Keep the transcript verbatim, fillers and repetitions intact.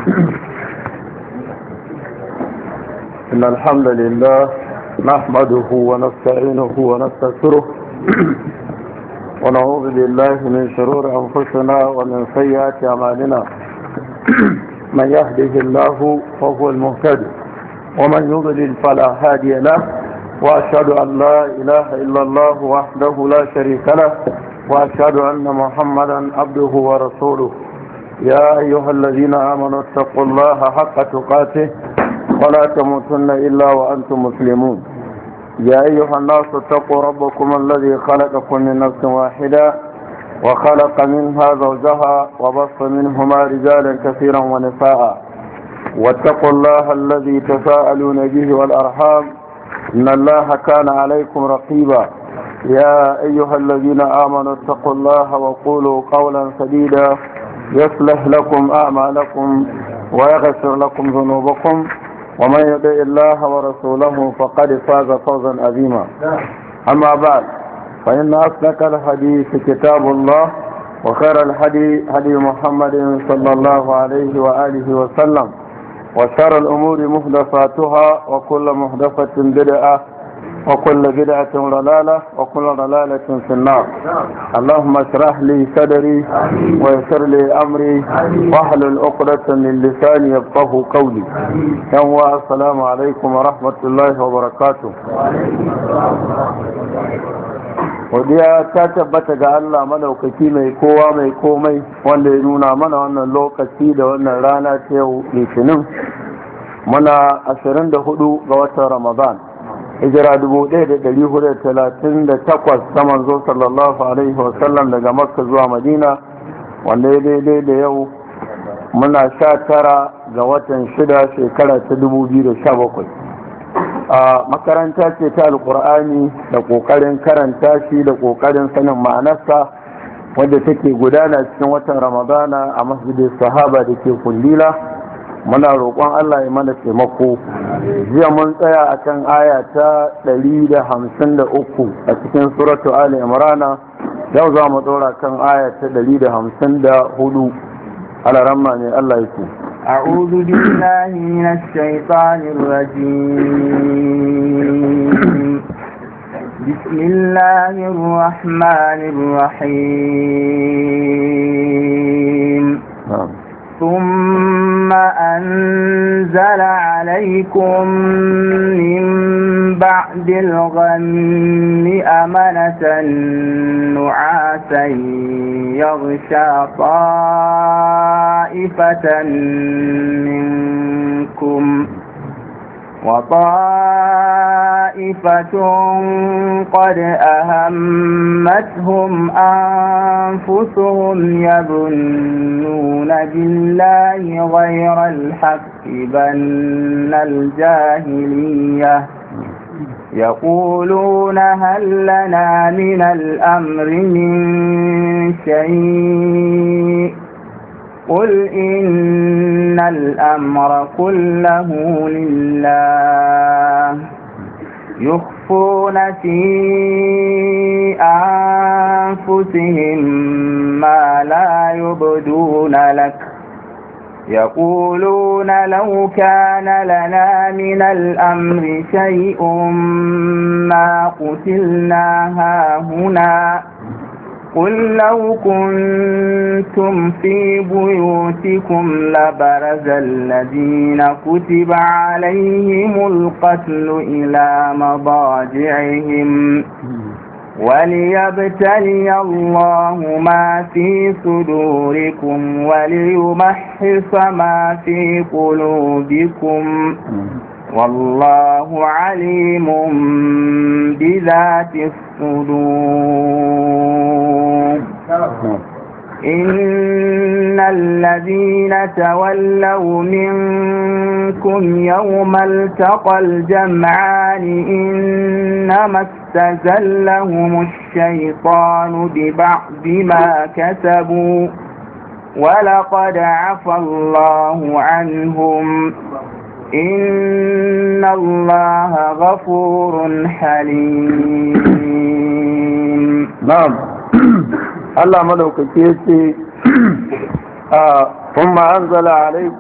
إن الحمد لله نحمده ونستعينه ونستغفره ونعوذ بالله من شرور أنفسنا ومن سيئات أعمالنا. من يهده الله فهو المهتدي ومن يضلل فلا هادي له، وأشهد أن لا إله إلا الله وحده لا شريك له، وأشهد أن محمدا عبده ورسوله. يا أيها الذين آمنوا اتقوا الله حق تقاته ولا تموتن إلا وأنتم مسلمون. يا أيها الناس اتقوا ربكم الذي خلقكم من نفس واحدة وخلق منها زوجها وبص منهما رجالا كثيرا ونساء، واتقوا الله الذي تساءلون به والأرحام إن الله كان عليكم رقيبا. يا أيها الذين آمنوا اتقوا الله وقولوا قولا سديدا يصلح لكم أعمالكم ويغفر لكم ذنوبكم، ومن يطع الله ورسوله فقد فاز فوزا عظيما. أما بعد، فإن أصدق الحديث كتاب الله، وخير الهدي هدي محمد صلى الله عليه وآله وسلم، وشر الأمور محدثاتها وكل محدثة بدعة وكل بدعة ضلالة وكل ضلالة في النار. اللهم اشرح لي صدري ويسر لي أمري واحلل عقدة من لساني يفقهوا قولي. يوم السلام عليكم ورحمة الله وبركاته. Wadiya ta tabbata ga Allah madaukaki mai kowa mai komai, wanda ya nuna mana wannan lokaci da wannan rana ta yau Litinin, muna ashirin da hudu ga watan Ramadan, hijira dubu ɗaya da ɗari hudu da talatin da takwas ta manzo sallallahu alaihi wasallam daga Makka zuwa Madina, wanda ya daidai da yau muna sha tara ga watan shida shekara ta dubu biyu da sha bakwai. a makaranta ce ta alkur'ani da kokarin karanta shi da kokarin sanin ma'anarsa, wadda take gudana cikin watan ramadana a masjidin sahaba da ke kullila. muna roƙon Allah ya mana taimako. Jiya mun tsaya akan aya ta ɗari da hamsin da uku a cikin suratu Ali Imrana, yau za mu ɗora kan aya ta ɗari da hamsin da hudu. alaramma ne Allah ya ce. أعوذ بالله من الشيطان الرجيم. بسم الله الرحمن الرحيم. ثم أنزل عليكم من بعد الغم أمنة نعاسا يغشى طائفة منكم وطائفة قد أهمتهم أنفسهم يظنون بالله غير الحق ظن الجاهلية يقولون هل لنا من الأمر من شيء قل إن الأمر كله لله يخفون في أنفسهم ما لا يبدون لك يقولون لو كان لنا من الأمر شيء ما قتلنا هاهنا قل لو كنتم في بيوتكم لبرز الذين كتب عليهم القتل إلى مضاجعهم وليبتلي الله ما في صدوركم وليمحص ما في قلوبكم والله عليم بذات الصدور. إن الذين تولوا منكم يوم التقى الجمعان إنما استزلهم الشيطان ببعض ما كسبوا ولقد عفى الله عنهم إن الله غفور حليم. نعم. الله ملوك كيسي ثم أنزل عليكم